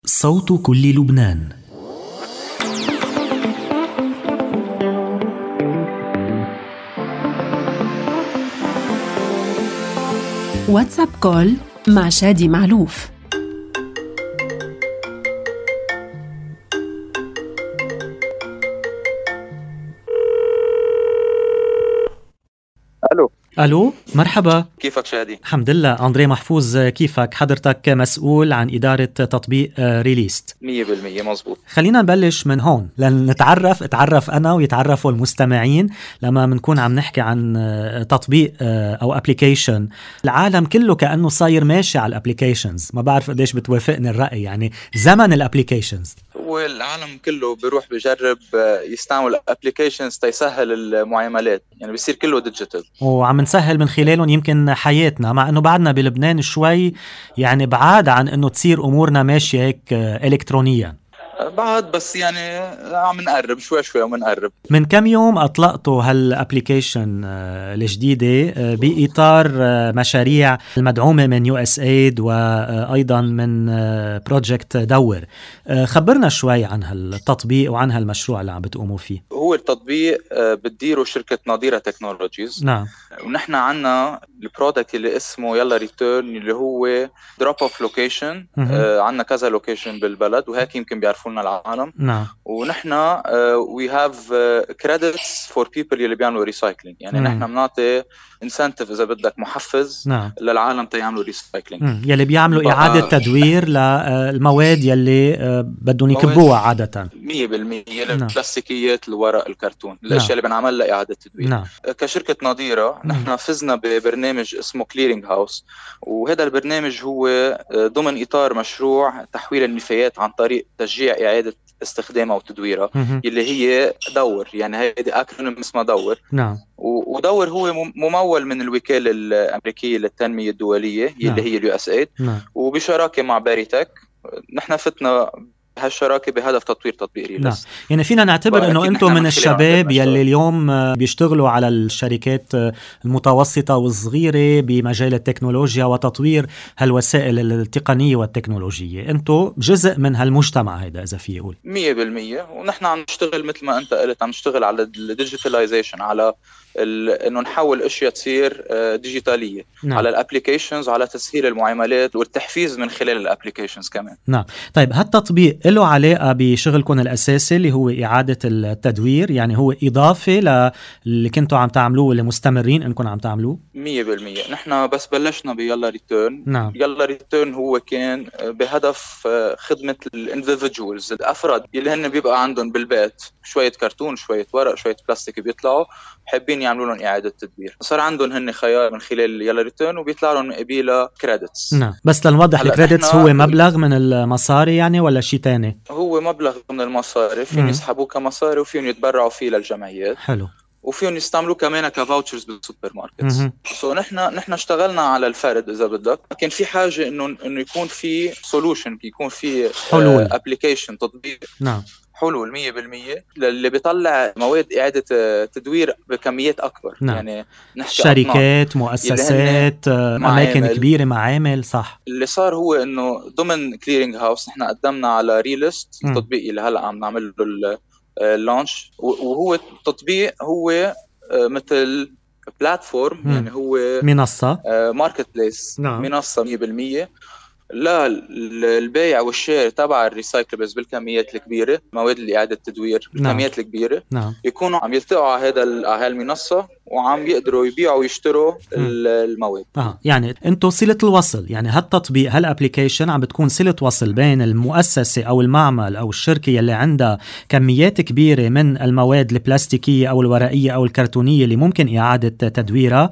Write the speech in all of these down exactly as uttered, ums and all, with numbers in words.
صوت كل لبنان. واتساب كول مع شادي معلوف. الو الو، مرحبا. كيفك شادي؟ الحمد لله. أندري محفوظ، كيفك؟ حضرتك مسؤول عن إدارة تطبيق ريليست. مية بالمية مزبوط. خلينا نبلش من هون لنتعرف اتعرف أنا ويتعرفوا المستمعين. لما منكون عم نحكي عن تطبيق أو أبليكيشن، العالم كله كأنه صاير ماشي على الأبليكيشنز. ما بعرف قديش بتوافقني الرأي، يعني زمن الأبليكيشنز. والعالم كله بيروح بجرب يستعمل الابليكيشنز تيسهل المعاملات، يعني بيصير كله ديجيتال وعم نسهل من خلالهم يمكن حياتنا، مع انه بعدنا بلبنان شوي يعني بعاد عن انه تصير امورنا ماشيه هيك الكترونيا بعد، بس يعني عم نقرب شوي شوي ومن نقرب. من كم يوم اطلقتوا هالابليكيشن الجديده باطار مشاريع المدعومه من يو اس ايد وايضا من بروجكت دور. خبرنا شوي عن هالتطبيق وعن هالمشروع اللي عم بتقوموا فيه. هو التطبيق بتديره شركه نظيره تكنولوجيز. نعم. ونحن عنا البرودكت اللي اسمه يلا ريتيرن، اللي هو دروب اوف لوكيشن. عنا كذا لوكيشن بالبلد، وهيك يمكن بيعرفونا العالم. نعم. ونحن وي هاف كريدتس فور بيبل اللي بيعملوا ريسايكلينج، يعني نحن بنعطي انسنتيف اذا بدك محفز. نعم. للعالم تيعملوا ريسايكلينج، يلي بيعملوا اعاده تدوير للمواد يلي بدهم يكبوها عاده. مية بالمية البلاستيكيات، الورق، الكرتون، الاشياء اللي بنعمل لها اعاده تدوير. نعم. كشركه نظيره نحن فزنا ببرنامج اسمه كليرينج هاوس، وهذا البرنامج هو ضمن اطار مشروع تحويل النفايات عن طريق تشجيع اعاده استخدامها وتدويرها، اللي هي دور. يعني هيدي اكرونيم اسمها دور. نعم. ودور هو ممول من الوكالة الأمريكية للتنمية الدولية، نعم. اللي هي اليو اس ايد، نعم. وبشراكة مع باريتك نحن فتنا هالشراكة بهدف تطوير تطبيق ريليست. نعم. يعني فينا نعتبر انه انتم من الشباب يلي اليوم بيشتغلوا على الشركات المتوسطة والصغيرة بمجال التكنولوجيا وتطوير هالوسائل التقنية والتكنولوجية. انتم جزء من هالمجتمع هيدا اذا في يقول. مية بالمية. ونحن عم نشتغل مثل ما انت قلت، عم نشتغل على الديجيتاليزيشن، على انه نحول اشياء تصير ديجيتاليه. نعم. على الابليكيشنز، على تسهيل المعاملات والتحفيز من خلال الابليكيشنز كمان. نعم. طيب هالتطبيق له علاقه بشغلكم الاساسي اللي هو اعاده التدوير، يعني هو اضافه للي كنتوا عم تعملوه واللي مستمرين انكم عم تعملوه؟ مية بالمية. نحن بس بلشنا بيلا ريتيرن. نعم. يلا ريتيرن هو كان بهدف خدمه الانديفيدوالز، الافراد اللي هن بيبقى عندهم بالبيت شويه كرتون، شويه ورق، شويه بلاستيك، بيطلعوا حابين يعملوا لهم إعادة تدوير. صار عندهم هن خيار من خلال يلا ريتيرن، وبيطلع لهم قبيلة كريدتس. نعم. بس لنوضح، الكريدتس هو مبلغ من المصاري يعني ولا شيء تاني؟ هو مبلغ من المصاري، فيهم يسحبوه كمصاري وفيهم يتبرعوا فيه للجمعيات. حلو. وفيهم يستعملوه كمان كفاوتشرز بالسوبر ماركتس. سو نحن نحن اشتغلنا على الفرد اذا بدك. كان في حاجه انه انه يكون في سولوشن، يكون في حلول، ابلكيشن، تطبيق. نعم. حلول مية بالمية اللي بيطلع مواد إعادة تدوير بكميات أكبر. نعم. يعني نحكي شركات، مؤسسات، أماكن كبيرة، معامل. صح. اللي صار هو إنه ضمن كليرينج هاوس نحن قدمنا على ريليست، التطبيق اللي هلأ عم نعمل له اللانش. وهو التطبيق هو مثل بلاتفورم، يعني هو منصة، ماركت بليس. نعم. منصة مية بالمية. لا، البيع والشير تبع الريسايكلبلز بالكميات الكبيرة، مواد الإعادة التدوير بالكميات. نعم. الكبيرة. نعم. يكونوا عم يلتقوا على هذا على هالمنصة وعم يقدروا يبيعوا ويشتروا المواد. اه يعني انتو صلة الوصل، يعني هالتطبيق هالابليكيشن عم بتكون صلة وصل بين المؤسسة او المعمل او الشركة اللي عندها كميات كبيرة من المواد البلاستيكية او الورقية او الكرتونية اللي ممكن إعادة تدويرها،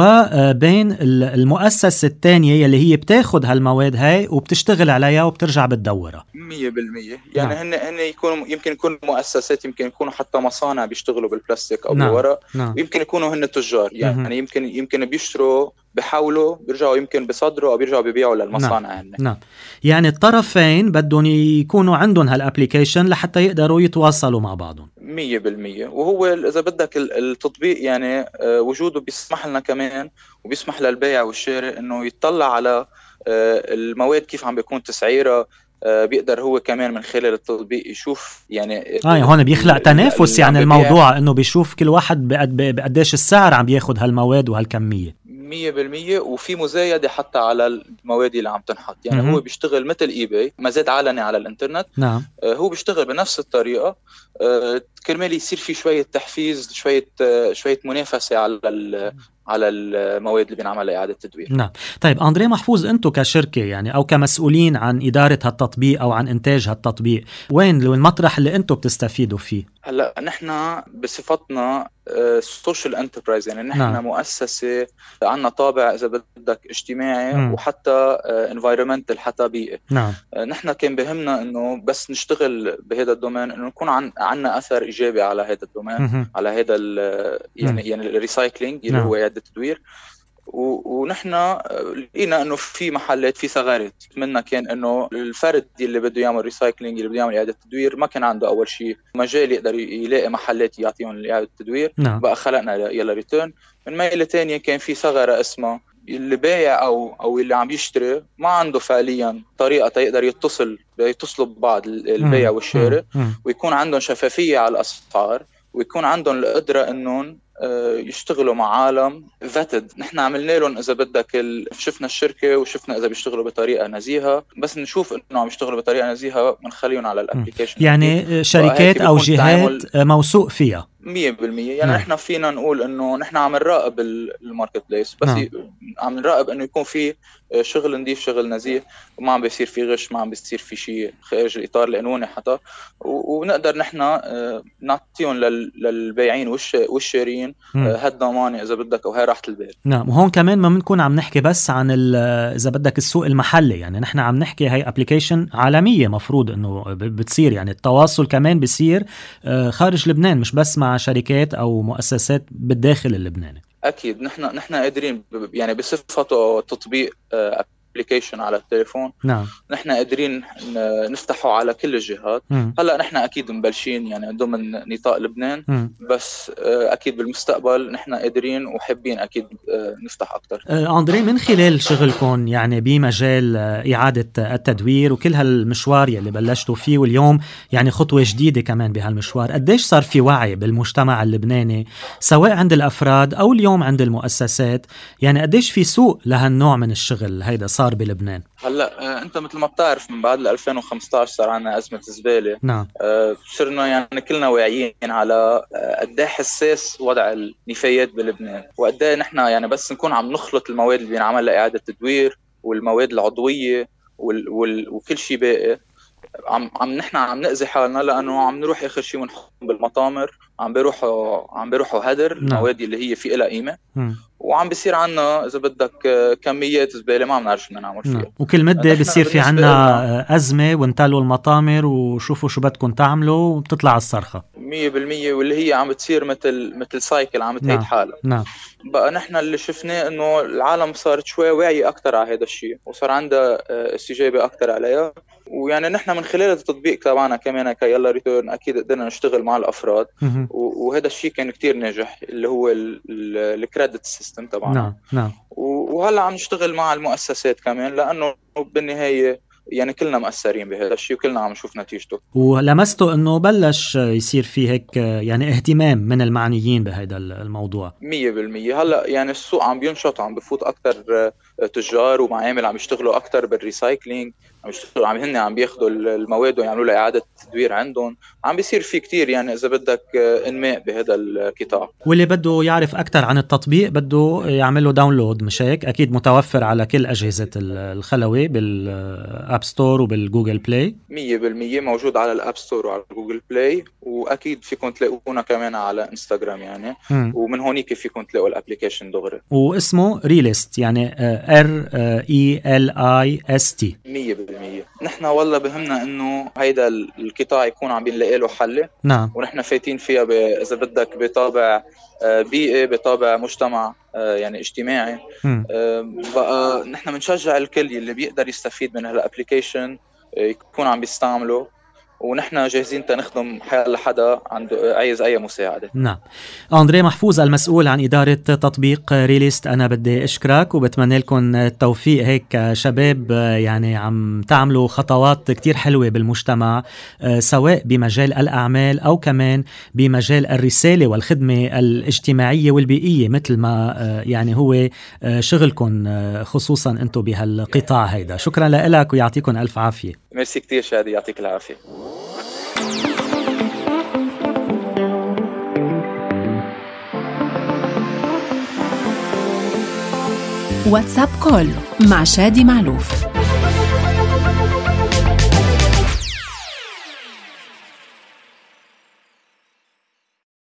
وبين المؤسسة الثانية اللي هي بتاخد هالمواد هاي وبتشتغل عليها وبترجع بتدورها. مية بالمية. يعني نعم. هن هن يكونوا يمكن يكونوا مؤسسات، يمكن يكونوا حتى مصانع بيشتغلوا بالبلاستيك او نعم. بالورق. نعم. ويمكن يكونوا هن تجار، يعني مه. يمكن يمكن بيشتروا، بيحاولوا بيرجعوا، يمكن بيصدروا او بيرجعوا بيبيعوا للمصانع. نعم. نعم. يعني الطرفين بدهم يكونوا عندهم هالابليكيشن لحتى يقدروا يتواصلوا مع بعضهم. مية بالمية. وهو إذا بدك التطبيق يعني وجوده بيسمح لنا كمان، وبيسمح للبيع والشراء إنه يتطلع على المواد كيف عم بيكون تسعيرها، بيقدر هو كمان من خلال التطبيق يشوف يعني اه هون بيخلق تنافس يعني الموضوع انه بيشوف كل واحد بقديش السعر عم بياخد هالمواد وهالكمية مية بالمية. وفي مزايدة حتى على المواد اللي عم تنحط يعني م-م. هو بيشتغل مثل اي باي مزاد علني على الانترنت. نعم. آه هو بيشتغل بنفس الطريقة. آه كرمال يصير في شوية تحفيز شوية آه شوية منافسة على على المواد اللي بينعمل لإعادة تدوير. نعم. طيب أندري محفوظ، أنتم كشركة يعني أو كمسؤولين عن إدارة هالتطبيق أو عن إنتاج هالتطبيق، وين المطرح اللي أنتم بتستفيدوا فيه؟ هلا نحن بصفتنا سوشيال انتربرايز يعني نحن نعم. مؤسسة عنا طابع إذا بدك اجتماعي م. وحتى انفايرمنتال حتى بيئي. نعم. نحن كان بهمنا إنه بس نشتغل بهذا الدومين إنه نكون عن عنا أثر إيجابي على هذا الدومين م. على هذا يعني م. يعني الريسايكلينج اللي نعم. هو إعادة التدوير. ونحن لقينا انه في محلات في ثغرات منها كان انه الفرد اللي بده يعمل ريسايكلينج اللي بده يعمل اعاده تدوير ما كان عنده اول شيء مجال يقدر يلاقي محلات يعطيهم اعاده التدوير. نعم. بقى خلقنا يلا ريتيرن. من ميله ثانيه كان في ثغره اسمها اللي بايع او او اللي عم يشتري ما عنده فعليا طريقه يقدر يتصل يتصلوا ببعض البيع والشراء ويكون عندهم شفافيه على الاسعار ويكون عندهم القدره انهم يشتغلوا مع عالم فاتد. نحن عملنا لهم اذا بدك ال... شفنا الشركه وشفنا اذا بيشتغلوا بطريقه نزيهه، بس نشوف انه عم يشتغلوا بطريقه نزيهه بنخليهم على الابلكيشن. يعني شركات او جهات موثوق فيها مية بالمية. يعني نحن فينا نقول انه نحن عم نراقب الماركت بليس بس نعم. عم نراقب انه يكون في شغل نظيف شغل نزيه وما عم بيصير في غش ما عم بيصير في شيء خارج الاطار القانوني حتى ونقدر نحن نعطيهم للبياعين والشارين هالضمانه اذا بدك او هاي راحه البال. نعم. وهون كمان ما بنكون عم نحكي بس عن اذا بدك السوق المحلي، يعني نحن عم نحكي هاي ابلكيشن عالميه مفروض انه بتصير يعني التواصل كمان بيصير خارج لبنان مش بس مع شركات او مؤسسات بالداخل اللبناني. اكيد نحن نحن قادرين يعني بصفته تطبيق ابلكيشن على التليفون. نعم. نحن قادرين نفتحه على كل الجهات. م. هلا نحن اكيد مبلشين يعني ضمن نطاق لبنان م. بس اكيد بالمستقبل نحن قادرين وحابين اكيد نفتح اكثر. أندري، من خلال شغلكم يعني بمجال اعاده التدوير وكل هالمشوار يلي بلشتوا فيه واليوم يعني خطوه جديده كمان بهالمشوار، قديش صار في وعي بالمجتمع اللبناني سواء عند الافراد او اليوم عند المؤسسات؟ يعني قديش في سوق لهالنوع من الشغل هيدا صار بلبنان؟ هلا انت مثل ما بتعرف من بعد ألفين وخمسة عشر صار عنا ازمه زباله. نعم. صرنا يعني كلنا واعيين على قد ايه حساس وضع النفايات بلبنان وقد ايه نحن يعني بس نكون عم نخلط المواد اللي بينعمل لاعاده تدوير والمواد العضويه وال... وال... وكل شيء باقي عم عم نحن عم نأذي حالنا لانه عم نروح اخر شيء ونحط بالمطامر عم بيروحوا عم بيروحوا هدر المواد اللي هي في لها قيمه م. وعم بيصير عنا اذا بدك كميات زباله ما عم نعرف شو بدنا نعمل فيها. وكل مده بيصير في عنا ازمه وانتلوا المطامر وشوفوا شو بدكم تعملوا وبتطلع الصرخه مية بالمية واللي هي عم بتصير مثل مثل سايكل عم تعيد حالها. نعم. بقى نحن اللي شفناه انه العالم صارت شوي واعي اكثر على هذا الشيء وصار عندها استجابه اكثر عليها ويعني نحن من خلال التطبيق تبعنا كمان كيلا ريتيرن اكيد قدرنا نشتغل مع الافراد وهذا الشيء كان كتير ناجح اللي هو الكريدت سيستم تبعنا. نعم. نعم. وهلا عم نشتغل مع المؤسسات كمان لانه بالنهايه يعني كلنا مؤثرين بهذا الشيء وكلنا عم نشوف نتيجته. ولمستوا انه بلش يصير في هيك يعني اهتمام من المعنيين بهذا الموضوع؟ مية بالمية. هلا يعني السوق عم بينشط عم بفوت اكثر تجار ومعامل عم يشتغلوا اكثر بالريسايكلينج عم يشتغلوا عم هن عم بياخذوا المواد ويعملوا لها اعاده تدوير عندهم. عم بيصير في كتير يعني اذا بدك انماء بهذا القطاع. واللي بده يعرف اكثر عن التطبيق بده يعمل له داونلود مش هيك؟ اكيد متوفر على كل اجهزه الخلوي بالاب ستور وبالجوجل بلاي. مية بالمية موجود على الاب ستور وعلى جوجل بلاي واكيد فيكم تلاقونا كمان على انستغرام يعني م. ومن هونيك فيكم تلاقوا الابلكيشن دغري واسمه ريليست يعني ار اي ال اي اس تي. مية بالمية. نحن والله بهمنا انه هيدا القطاع يكون عم بنلاقي له حل. نعم. ونحن فايتين فيها اذا بدك بطابع بيئي بطابع مجتمع يعني اجتماعي. م. بقى نحن بنشجع الكل اللي بيقدر يستفيد من هالابلكيشن يكون عم بيستعمله ونحن جاهزين تنخدم حال حدا عنده عايز أي مساعدة. نعم. أندري محفوظ المسؤول عن إدارة تطبيق ريليست، أنا بدي أشكرك وبتمنى لكم التوفيق. هيك شباب يعني عم تعملوا خطوات كتير حلوة بالمجتمع، سواء بمجال الأعمال أو كمان بمجال الرسالة والخدمة الاجتماعية والبيئية، مثل ما يعني هو شغلكم خصوصا أنتم بهالقطاع هيدا. شكرا لك ويعطيكم ألف عافية. ميرسي كتير شادي، يعطيك العافية. واتساب كول مع شادي معلوف.